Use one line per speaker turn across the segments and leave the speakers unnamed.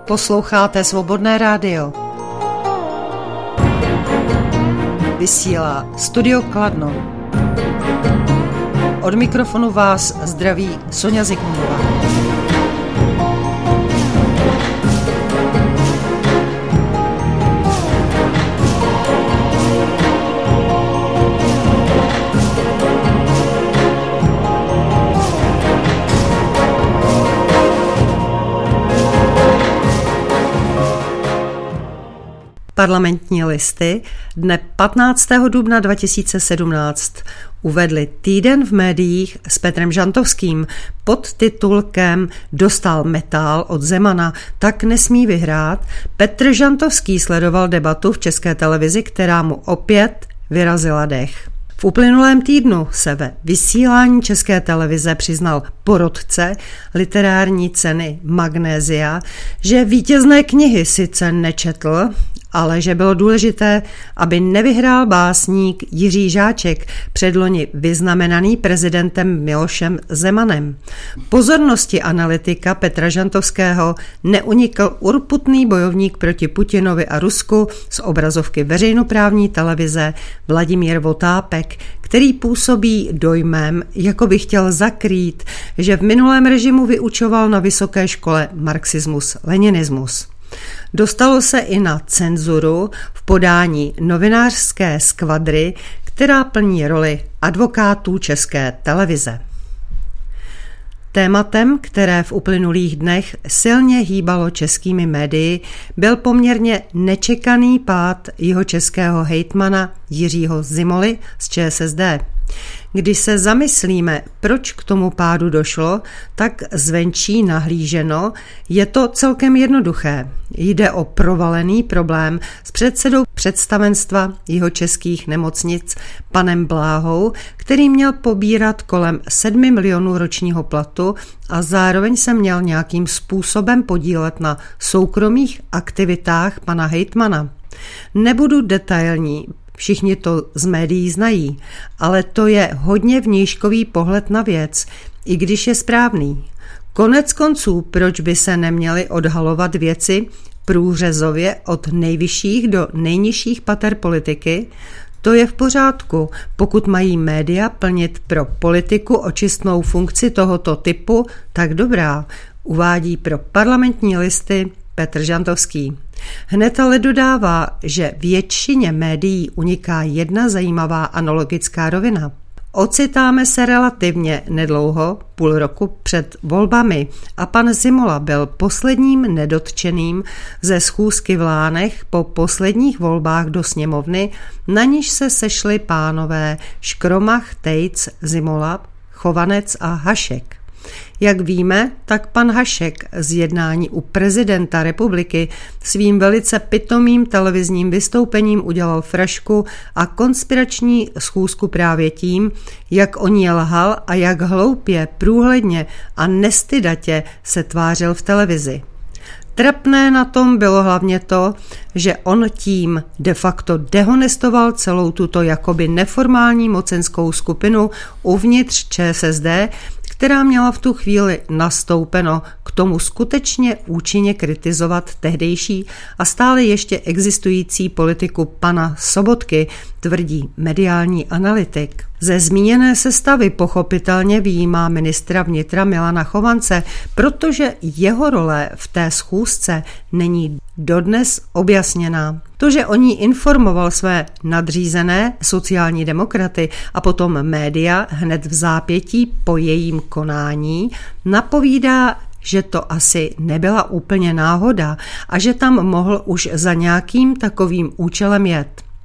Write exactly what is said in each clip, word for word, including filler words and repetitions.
Posloucháte Svobodné rádio. Vysílá Studio Kladno. Od mikrofonu vás zdraví Soňa Zikmundová. Parlamentní listy dne patnáctého dubna dva tisíce sedmnáct uvedli Týden v médiích s Petrem Žantovským pod titulkem Dostal metál od Zemana, tak nesmí vyhrát. Petr Žantovský sledoval debatu v České televizi, která mu opět vyrazila dech. V uplynulém týdnu se ve vysílání České televize přiznal porotce literární ceny Magnézia, že vítězné knihy sice nečetl, ale že bylo důležité, aby nevyhrál básník Jiří Žáček, předloni vyznamenaný prezidentem Milošem Zemanem. Pozornosti analytika Petra Žantovského neunikl urputný bojovník proti Putinovi a Rusku z obrazovky veřejnoprávní televize Vladimír Votápek, který působí dojmem, jako by chtěl zakrýt, že v minulém režimu vyučoval na vysoké škole marxismus-leninismus. Dostalo se i na cenzuru v podání novinářské skvadry, která plní roli advokátů České televize. Tématem, které v uplynulých dnech silně hýbalo českými médii, byl poměrně nečekaný pád jihočeského hejtmana Jiřího Zimoly z ČSSD. Když se zamyslíme, proč k tomu pádu došlo, tak zvenčí nahlíženo je to celkem jednoduché. Jde o provalený problém s předsedou představenstva jihočeských nemocnic panem Bláhou, který měl pobírat kolem sedmi milionů ročního platu a zároveň se měl nějakým způsobem podílet na soukromých aktivitách pana hejtmana. Nebudu detailní, všichni to z médií znají, ale to je hodně vnějškový pohled na věc, i když je správný. Konec konců, proč by se neměly odhalovat věci průřezově od nejvyšších do nejnižších pater politiky? To je v pořádku, pokud mají média plnit pro politiku očistnou funkci tohoto typu, tak dobrá, uvádí pro Parlamentní listy Petr Žantovský. Hned ale dodává, že většině médií uniká jedna zajímavá analogická rovina. Ocitáme se relativně nedlouho, půl roku před volbami, a pan Zimola byl posledním nedotčeným ze schůzky v Lánech po posledních volbách do sněmovny, na níž se sešli pánové Škromach, Tejc, Zimola, Chovanec a Hašek. Jak víme, tak pan Hašek z jednání u prezidenta republiky svým velice pitomým televizním vystoupením udělal frašku a konspirační schůzku právě tím, jak o ní lhal a jak hloupě, průhledně a nestydatě se tvářil v televizi. Trapné na tom bylo hlavně to, že on tím de facto dehonestoval celou tuto jakoby neformální mocenskou skupinu uvnitř ČSSD, která měla v tu chvíli nastoupeno k tomu skutečně účinně kritizovat tehdejší a stále ještě existující politiku pana Sobotky, tvrdí mediální analytik. Ze zmíněné sestavy pochopitelně vyjímá ministra vnitra Milana Chovance, protože jeho role v té schůzce není dodnes objasněná. To, že o ní informoval své nadřízené sociální demokraty a potom média hned v zápětí po jejím konání, napovídá, že to asi nebyla úplně náhoda a že tam mohl už za nějakým takovým účelem jet.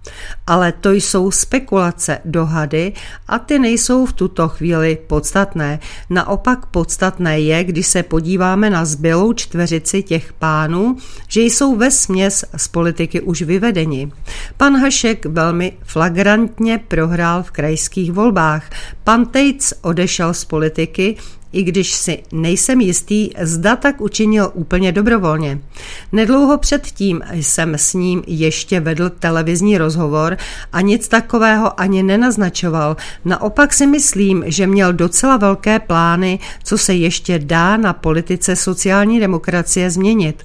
Ale to jsou spekulace, dohady a ty nejsou v tuto chvíli podstatné. Naopak podstatné je, když se podíváme na zbylou čtveřici těch pánů, že jsou vesměs z politiky už vyvedeni. Pan Hašek velmi flagrantně prohrál v krajských volbách. Pan Tejc odešel z politiky, i když si nejsem jistý, zda tak učinil úplně dobrovolně. Nedlouho předtím jsem s ním ještě vedl televizní rozhovor a nic takového ani nenaznačoval. Naopak si myslím, že měl docela velké plány, co se ještě dá na politice sociální demokracie změnit.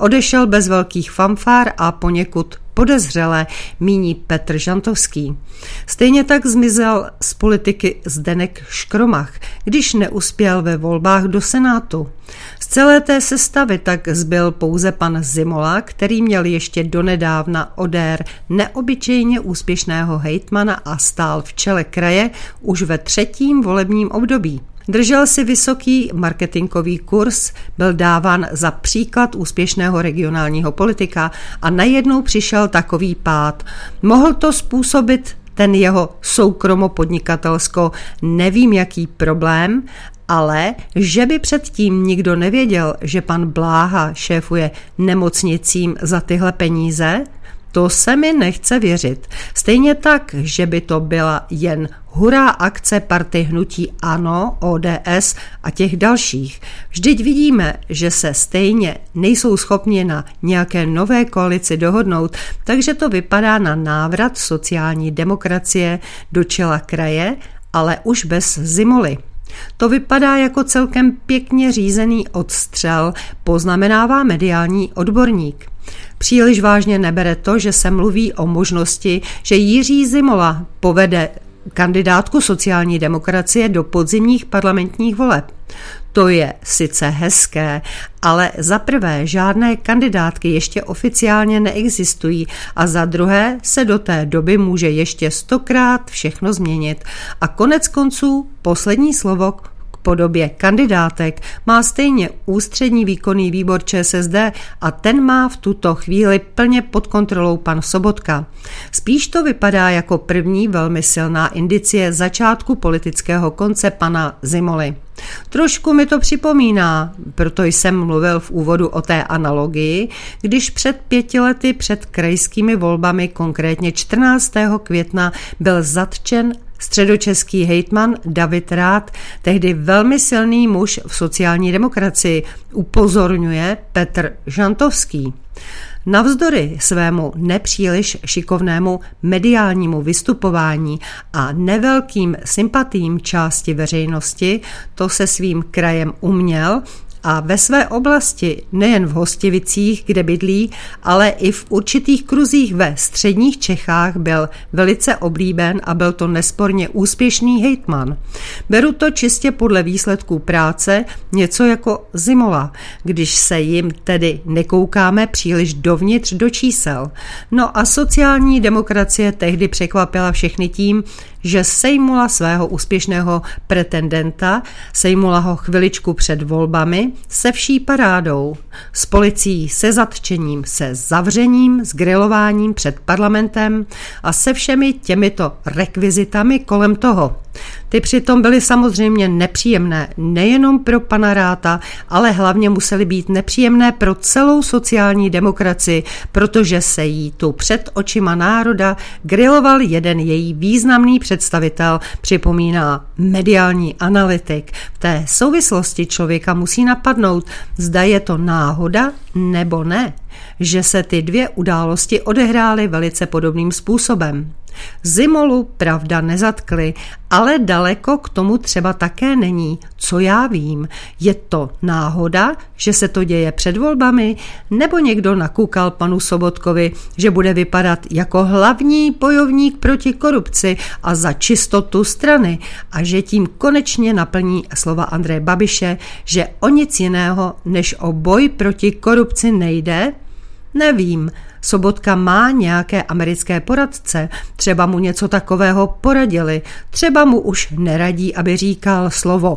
Odešel bez velkých fanfár a poněkud podezřelé, míní Petr Žantovský. Stejně tak zmizel z politiky Zdeněk Škromach, když neuspěl ve volbách do Senátu. Z celé té sestavy tak zbyl pouze pan Zimola, který měl ještě donedávna odér neobyčejně úspěšného hejtmana a stál v čele kraje už ve třetím volebním období. Držel si vysoký marketingový kurz, byl dáván za příklad úspěšného regionálního politika a najednou přišel takový pád. Mohl to způsobit ten jeho soukromopodnikatelsko nevím jaký problém, ale že by předtím nikdo nevěděl, že pan Bláha šéfuje nemocnicím za tyhle peníze, to se mi nechce věřit. Stejně tak, že by to byla jen hurá akce party hnutí ANO, O D S a těch dalších. Vždyť vidíme, že se stejně nejsou schopni na nějaké nové koalici dohodnout, takže to vypadá na návrat sociální demokracie do čela kraje, ale už bez Zimoly. To vypadá jako celkem pěkně řízený odstřel, poznamenává mediální odborník. Příliš vážně nebere to, že se mluví o možnosti, že Jiří Zimola povede kandidátku sociální demokracie do podzimních parlamentních voleb. To je sice hezké, ale za prvé žádné kandidátky ještě oficiálně neexistují a za druhé se do té doby může ještě stokrát všechno změnit. A konec konců poslední slovo k podobě kandidátek má stejně ústřední výkonný výbor Č S S D a ten má v tuto chvíli plně pod kontrolou pan Sobotka. Spíš to vypadá jako první velmi silná indicie začátku politického konce pana Zimoly. Trošku mi to připomíná, proto jsem mluvil v úvodu o té analogii, když před pěti lety před krajskými volbami, konkrétně čtrnáctého května, byl zatčen středočeský hejtman David Rath, tehdy velmi silný muž v sociální demokracii, upozorňuje Petr Žantovský. Navzdory svému nepříliš šikovnému mediálnímu vystupování a nevelkým sympatím části veřejnosti to se svým krajem uměl a ve své oblasti, nejen v Hostivicích, kde bydlí, ale i v určitých kruzích ve středních Čechách byl velice oblíben a byl to nesporně úspěšný hejtman. Beru to čistě podle výsledků práce, něco jako Zimola, když se jim tedy nekoukáme příliš dovnitř do čísel. No a sociální demokracie tehdy překvapila všechny tím, že sejmula svého úspěšného pretendenta, sejmula ho chviličku před volbami se vší parádou, s policií, se zatčením, se zavřením, s grilováním před parlamentem a se všemi těmito rekvizitami kolem toho. Ty přitom byly samozřejmě nepříjemné nejenom pro pana Ratha, ale hlavně musely být nepříjemné pro celou sociální demokracii, protože se jí tu před očima národa griloval jeden její významný představitel, připomíná mediální analytik. V té souvislosti člověka musí napadnout, zda je to náhoda nebo ne, že se ty dvě události odehrály velice podobným způsobem. Zimolu pravda nezatkli, ale daleko k tomu třeba také není, co já vím. Je to náhoda, že se to děje před volbami, nebo někdo nakukal panu Sobotkovi, že bude vypadat jako hlavní bojovník proti korupci a za čistotu strany a že tím konečně naplní slova Andreje Babiše, že o nic jiného než o boj proti korupci nejde? Nevím. Sobotka má nějaké americké poradce, třeba mu něco takového poradili, třeba mu už neradí, aby říkal slovo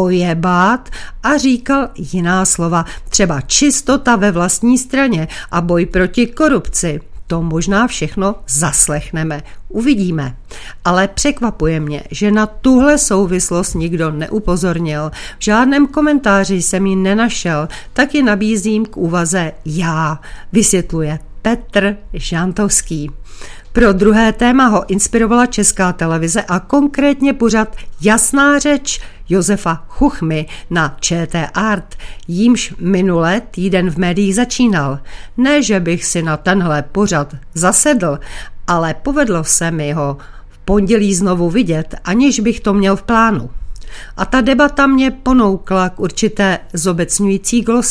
ojebát a říkal jiná slova, třeba čistota ve vlastní straně a boj proti korupci. To možná všechno zaslechneme, uvidíme. Ale překvapuje mě, že na tuhle souvislost nikdo neupozornil. V žádném komentáři jsem ji nenašel, tak ji nabízím k úvaze já, vysvětluje Petr Žantovský. Pro druhé téma ho inspirovala Česká televize a konkrétně pořad Jasná řeč Josefa Chuchmy na Č T Art, jímž minule týden v médiích začínal. Ne, že bych si na tenhle pořad zasedl, ale povedlo se mi ho v pondělí znovu vidět, aniž bych to měl v plánu. A ta debata mě ponoukla k určité zobecňující glose.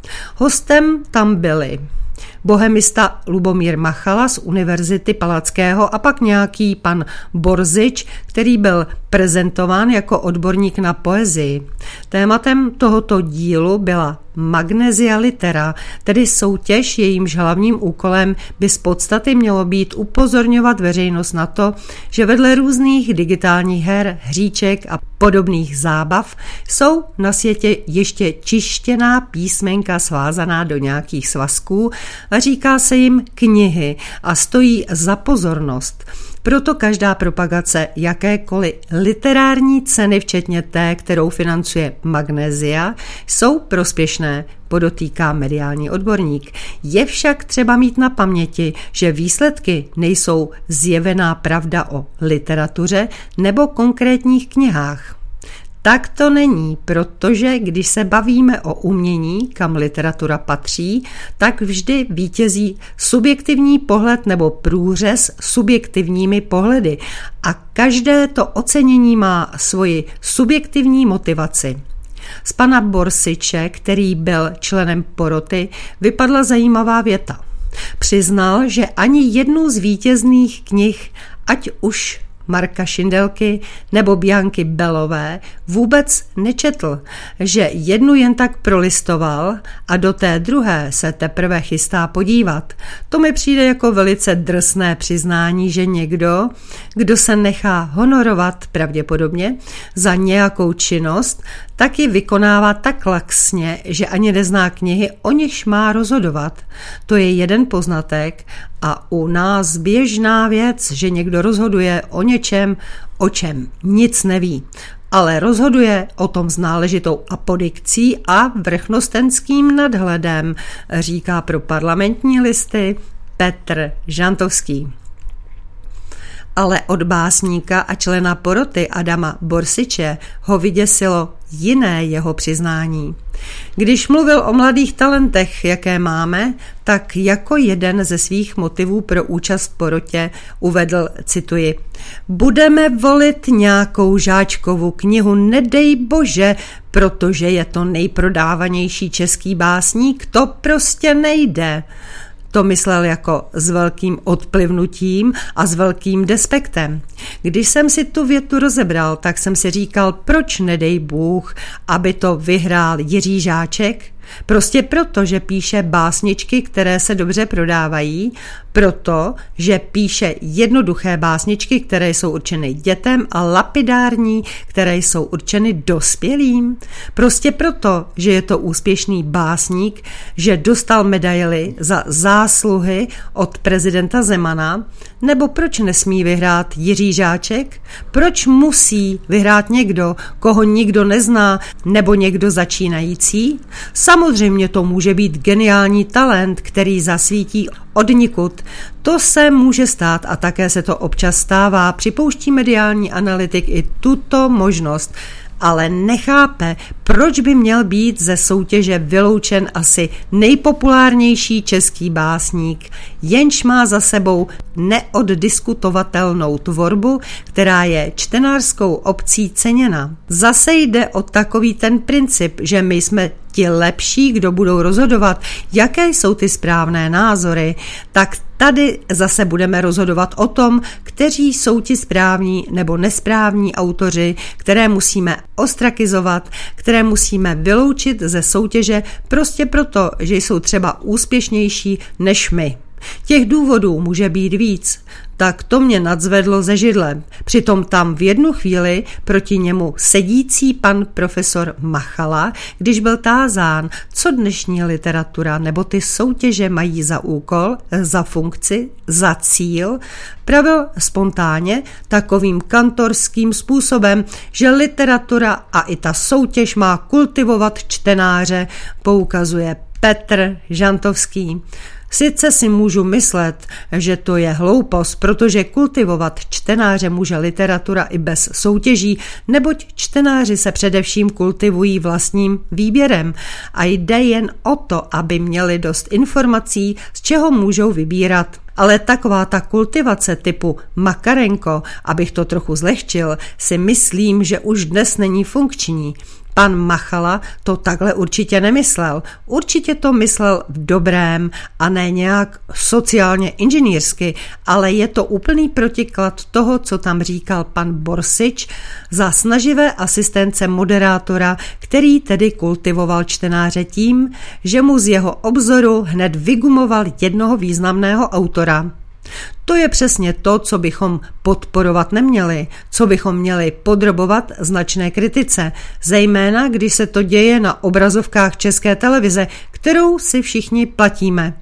Hostem tam byli bohemista Lubomír Machala z Univerzity Palackého a pak nějaký pan Borzič, který byl prezentován jako odborník na poezii. Tématem tohoto dílu byla Magnesia Litera, tedy soutěž, jejímž hlavním úkolem by z podstaty mělo být upozorňovat veřejnost na to, že vedle různých digitálních her, hříček a podobných zábav jsou na světě ještě čištěná písmenka svázaná do nějakých svazků a říká se jim knihy a stojí za pozornost. Proto každá propagace jakékoliv literární ceny, včetně té, kterou financuje Magnesia, jsou prospěšné, podotýká mediální odborník. Je však třeba mít na paměti, že výsledky nejsou zjevená pravda o literatuře nebo konkrétních knihách. Tak to není, protože když se bavíme o umění, kam literatura patří, tak vždy vítězí subjektivní pohled nebo průřez subjektivními pohledy a každé to ocenění má svoji subjektivní motivaci. Z pana Borsiče, který byl členem poroty, vypadla zajímavá věta. Přiznal, že ani jednu z vítězných knih, ať už Marka Šindelky nebo Bianky Belové, vůbec nečetl, že jednu jen tak prolistoval a do té druhé se teprve chystá podívat. To mi přijde jako velice drsné přiznání, že někdo, kdo se nechá honorovat pravděpodobně za nějakou činnost, tak ji vykonává tak laxně, že ani nezná knihy, o nichž má rozhodovat. To je jeden poznatek a u nás běžná věc, že někdo rozhoduje o něčem, o čem nic neví, ale rozhoduje o tom s náležitou apodikcí a vrchnostenským nadhledem, říká pro Parlamentní listy Petr Žantovský. Ale od básníka a člena poroty Adama Borsiče ho vyděsilo jiné jeho přiznání. Když mluvil o mladých talentech, jaké máme, tak jako jeden ze svých motivů pro účast v porotě uvedl, cituji, budeme volit nějakou Žáčkovu knihu, nedej bože, protože je to nejprodávanější český básník, to prostě nejde. To myslel jako s velkým odplivnutím a s velkým despektem. Když jsem si tu větu rozebral, tak jsem si říkal, proč nedej Bůh, aby to vyhrál Jiří Žáček? Prostě proto, že píše básničky, které se dobře prodávají, proto, že píše jednoduché básničky, které jsou určeny dětem a lapidární, které jsou určeny dospělým. Prostě proto, že je to úspěšný básník, že dostal medaili za zásluhy od prezidenta Zemana, nebo proč nesmí vyhrát Jiří Žáček? Proč musí vyhrát někdo, koho nikdo nezná, nebo někdo začínající? Samozřejmě to může být geniální talent, který zasvítí odnikud. To se může stát a také se to občas stává. Připouští mediální analytik i tuto možnost, ale nechápe, proč by měl být ze soutěže vyloučen asi nejpopulárnější český básník, jenž má za sebou neoddiskutovatelnou tvorbu, která je čtenářskou obcí ceněna. Zase jde o takový ten princip, že my jsme ti lepší, kdo budou rozhodovat, jaké jsou ty správné názory, tak tady zase budeme rozhodovat o tom, kteří jsou ti správní nebo nesprávní autoři, které musíme ostrakizovat, které musíme vyloučit ze soutěže prostě proto, že jsou třeba úspěšnější než my. Těch důvodů může být víc, tak to mě nadzvedlo ze židle. Přitom tam v jednu chvíli proti němu sedící pan profesor Machala, když byl tázán, co dnešní literatura nebo ty soutěže mají za úkol, za funkci, za cíl, pravil spontánně takovým kantorským způsobem, že literatura a i ta soutěž má kultivovat čtenáře, poukazuje Petr Žantovský. Sice si můžu myslet, že to je hloupost, protože kultivovat čtenáře může literatura i bez soutěží, neboť čtenáři se především kultivují vlastním výběrem a jde jen o to, aby měli dost informací, z čeho můžou vybírat. Ale taková ta kultivace typu Makarenko, abych to trochu zlehčil, si myslím, že už dnes není funkční. Pan Machala to takhle určitě nemyslel. Určitě to myslel v dobrém a ne nějak sociálně inženýrsky, ale je to úplný protiklad toho, co tam říkal pan Borsič za snaživé asistence moderátora, který tedy kultivoval čtenáře tím, že mu z jeho obzoru hned vygumoval jednoho významného autora. To je přesně to, co bychom podporovat neměli, co bychom měli podrobovat značné kritice, zejména když se to děje na obrazovkách České televize, kterou si všichni platíme,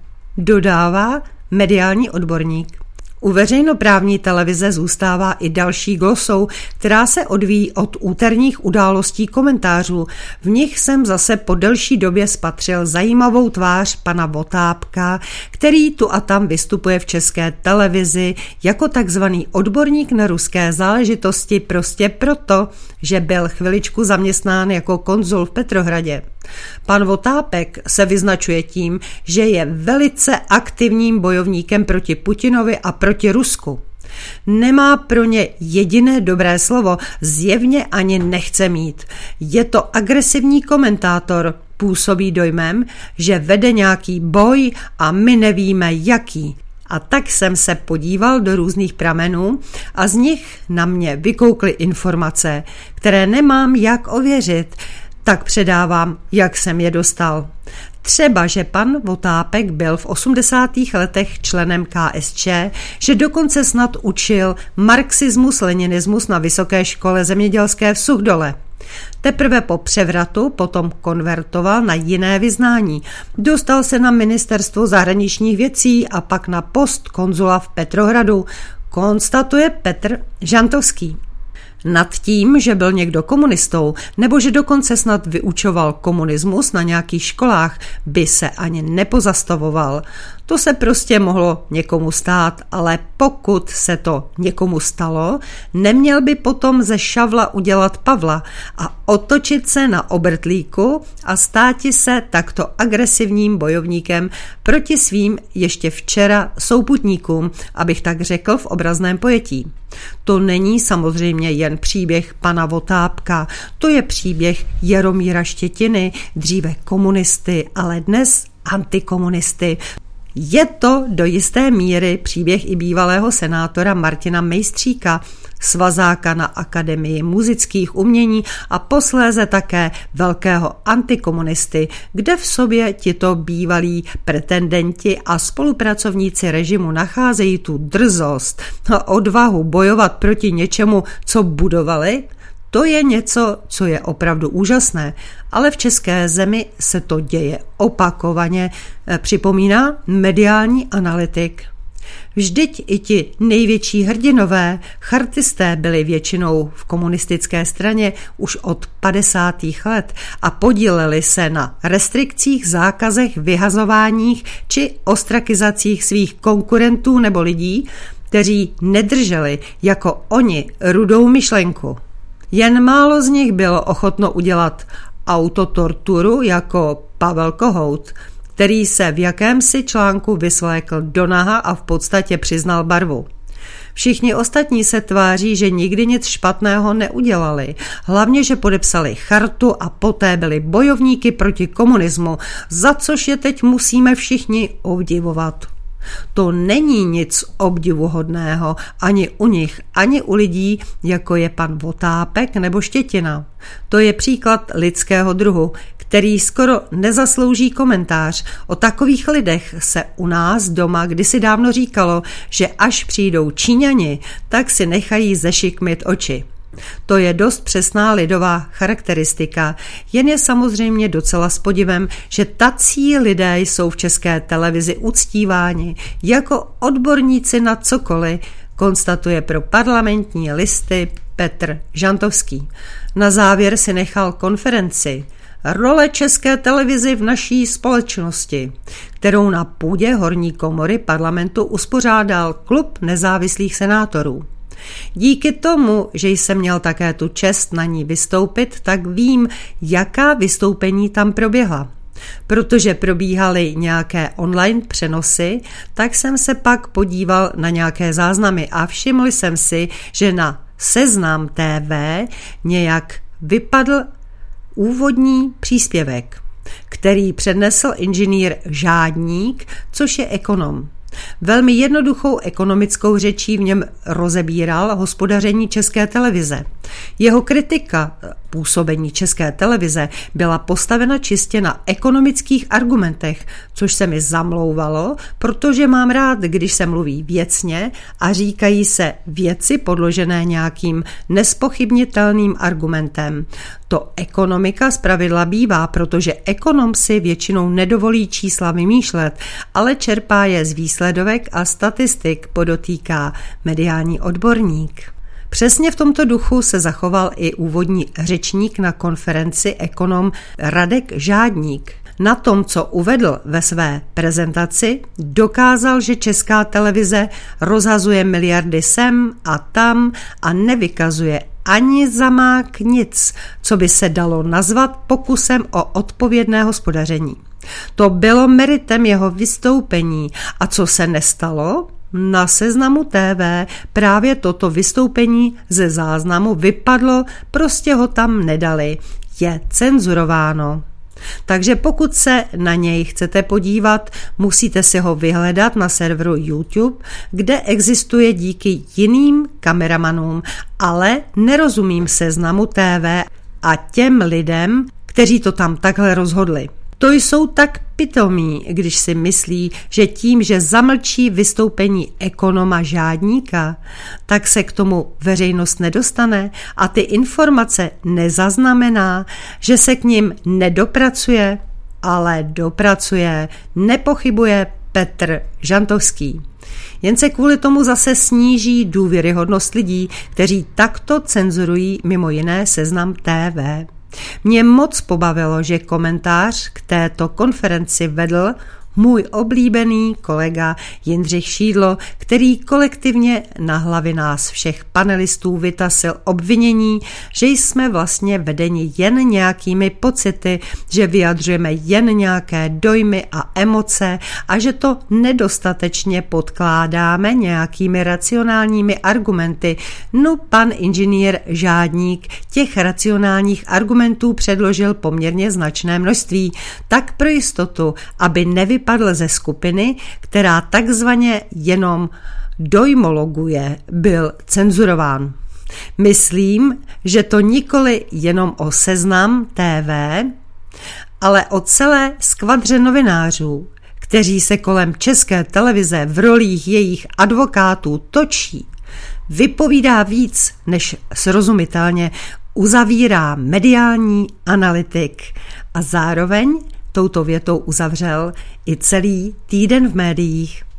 dodává mediální odborník. U veřejnoprávní televize zůstává i další glosou, která se odvíjí od úterních událostí komentářů. V nich jsem zase po delší době spatřil zajímavou tvář pana Votápka, který tu a tam vystupuje v České televizi jako takzvaný odborník na ruské záležitosti prostě proto, že byl chviličku zaměstnán jako konzul v Petrohradě. Pan Votápek se vyznačuje tím, že je velice aktivním bojovníkem proti Putinovi a proti Rusku. Nemá pro ně jediné dobré slovo, zjevně ani nechce mít. Je to agresivní komentátor, působí dojmem, že vede nějaký boj a my nevíme jaký. A tak jsem se podíval do různých pramenů a z nich na mě vykoukly informace, které nemám jak ověřit, tak předávám, jak jsem je dostal. Třeba, že pan Votápek byl v osmdesátých letech členem K S Č, že dokonce snad učil marxismus, leninismus na Vysoké škole zemědělské v Suchdole. Teprve po převratu potom konvertoval na jiné vyznání. Dostal se na ministerstvo zahraničních věcí a pak na post konzula v Petrohradu, konstatuje Petr Žantovský. Nad tím, že byl někdo komunistou, nebo že dokonce snad vyučoval komunismus na nějakých školách, by se ani nepozastavoval. To se prostě mohlo někomu stát, ale pokud se to někomu stalo, neměl by potom ze Šavla udělat Pavla a otočit se na obrtlíku a státi se takto agresivním bojovníkem proti svým ještě včera souputníkům, abych tak řekl v obrazném pojetí. To není samozřejmě jen příběh pana Votápka, to je příběh Jaromíra Štětiny, dříve komunisty, ale dnes antikomunisty. Je to do jisté míry příběh i bývalého senátora Martina Mejstříka, svazáka na Akademii muzických umění a posléze také velkého antikomunisty, kde v sobě tito bývalí pretendenti a spolupracovníci režimu nacházejí tu drzost a odvahu bojovat proti něčemu, co budovali. To je něco, co je opravdu úžasné, ale v české zemi se to děje opakovaně, připomíná mediální analytik. Vždyť i ti největší hrdinové, chartisté byli většinou v komunistické straně už od padesátých let a podíleli se na restrikcích, zákazech, vyhazováních či ostrakizacích svých konkurentů nebo lidí, kteří nedrželi jako oni rudou myšlenku. Jen málo z nich bylo ochotno udělat autotorturu jako Pavel Kohout, který se v jakémsi článku vysvlékl do naha a v podstatě přiznal barvu. Všichni ostatní se tváří, že nikdy nic špatného neudělali, hlavně, že podepsali chartu a poté byli bojovníky proti komunismu, za což je teď musíme všichni obdivovat. To není nic obdivuhodného ani u nich, ani u lidí, jako je pan Votápek nebo Štětina. To je příklad lidského druhu, který skoro nezaslouží komentář. O takových lidech se u nás doma kdysi dávno říkalo, že až přijdou Číňani, tak si nechají zešikmit oči. To je dost přesná lidová charakteristika, jen je samozřejmě docela s podivem, že tací lidé jsou v České televizi uctíváni jako odborníci na cokoliv, konstatuje pro Parlamentní listy Petr Žantovský. Na závěr si nechal konferenci Role České televize v naší společnosti, kterou na půdě horní komory parlamentu uspořádal klub nezávislých senátorů. Díky tomu, že jsem měl také tu čest na ní vystoupit, tak vím, jaká vystoupení tam proběhla. Protože probíhaly nějaké online přenosy, tak jsem se pak podíval na nějaké záznamy a všiml jsem si, že na Seznam T V nějak vypadl úvodní příspěvek, který přednesl inženýr Žádník, což je ekonom. Velmi jednoduchou ekonomickou řečí v něm rozebíral hospodaření České televize. Jeho kritika působení České televize byla postavena čistě na ekonomických argumentech, což se mi zamlouvalo, protože mám rád, když se mluví věcně a říkají se věci podložené nějakým nespochybnitelným argumentem. To ekonomika zpravidla bývá, protože ekonom si většinou nedovolí čísla vymýšlet, ale čerpá je z výsledovek a statistik, podotýká mediální odborník. Přesně v tomto duchu se zachoval i úvodní řečník na konferenci ekonom Radek Žádník. Na tom, co uvedl ve své prezentaci, dokázal, že Česká televize rozhazuje miliardy sem a tam a nevykazuje ani zamák nic, co by se dalo nazvat pokusem o odpovědné hospodaření. To bylo meritem jeho vystoupení. A co se nestalo? Na Seznamu T V právě toto vystoupení ze záznamu vypadlo, prostě ho tam nedali. Je cenzurováno. Takže pokud se na něj chcete podívat, musíte si ho vyhledat na serveru YouTube, kde existuje díky jiným kameramanům, ale nerozumím Seznamu T V a těm lidem, kteří to tam takhle rozhodli. To jsou tak pitomí, když si myslí, že tím, že zamlčí vystoupení ekonoma Žádníka, tak se k tomu veřejnost nedostane a ty informace nezaznamená, že se k nim nedopracuje, ale dopracuje, nepochybuje Petr Žantovský. Jen se kvůli tomu zase sníží důvěryhodnost lidí, kteří takto cenzurují mimo jiné Seznam T V. Mě moc pobavilo, že komentář k této konferenci vedl můj oblíbený kolega Jindřich Šídlo, který kolektivně na hlavy nás všech panelistů vytasil obvinění, že jsme vlastně vedeni jen nějakými pocity, že vyjadřujeme jen nějaké dojmy a emoce a že to nedostatečně podkládáme nějakými racionálními argumenty. No, pan inženýr Žádník těch racionálních argumentů předložil poměrně značné množství, tak pro jistotu, aby nevy padl ze skupiny, která takzvaně jenom dojmologuje, byl cenzurován. Myslím, že to nikoli jenom o Seznam T V, ale o celé skvadře novinářů, kteří se kolem České televize v rolích jejich advokátů točí, vypovídá víc, než srozumitelně uzavírá mediální analytik a zároveň touto větou uzavřel i celý týden v médiích.